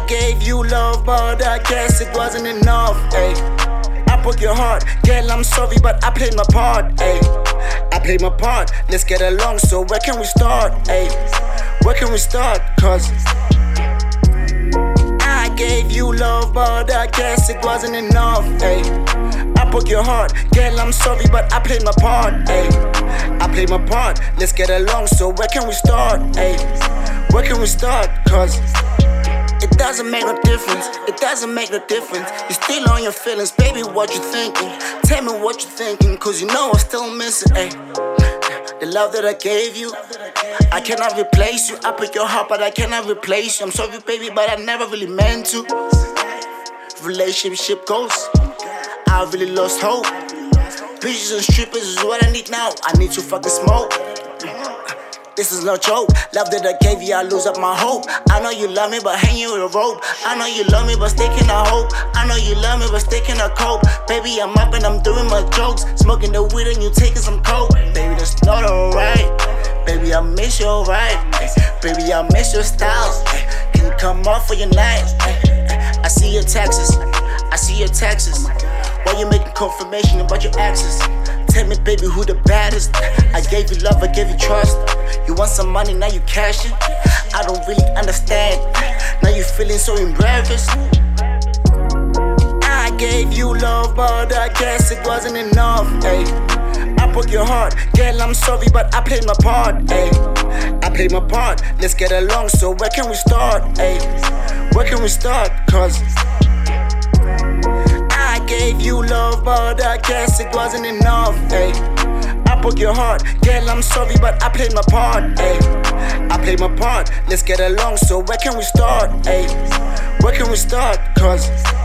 gave you love, but I guess it wasn't enough, ayy. I broke your heart, girl, I'm sorry, but I played my part, ayy. I played my part, let's get along, so where can we start, ayy? Where can we start, cause I gave you love, but I guess it wasn't enough, ayy. I broke your heart, girl, I'm sorry, but I played my part, ayy. I played my part, let's get along, so where can we start, ayy? Where can we start, cause it doesn't make no difference, it doesn't make no difference. You're still on your feelings, baby, what you thinking? Tell me what you thinking, cause you know I'm still missing, ayy. The love that I gave you, I cannot replace you. I break your heart, but I cannot replace you. I'm sorry, baby, but I never really meant to. Relationship goals, I really lost hope. Bitches and strippers is what I need now. I need to fucking smoke. This is no joke. Love that I gave you, I lose up my hope. I know you love me, but hang you with a rope. I know you love me, but sticking a hope. I know you love me, but sticking a cope. Baby, I'm up and I'm doing my jokes. Smoking the weed and you taking some coke. Baby, that's not alright. Baby, I miss you alright. Baby, I miss your styles. Can you come off for your nights? I see your taxes. I see your taxes. Why you making confirmation about your exes? Tell me, baby, who the baddest? I gave you love, I gave you trust. You want some money, now you cashing. I don't really understand. Now you feeling so embarrassed. I gave you love, but I guess it wasn't enough, ayy. I broke your heart, girl, I'm sorry, but I played my part, ayy. I played my part, let's get along, so where can we start, ayy? Where can we start, cause I gave you love, but I guess it wasn't enough, ayy. I broke your heart, girl, I'm sorry, but I played my part, ayy. I played my part, let's get along, so where can we start, ayy? Where can we start, cause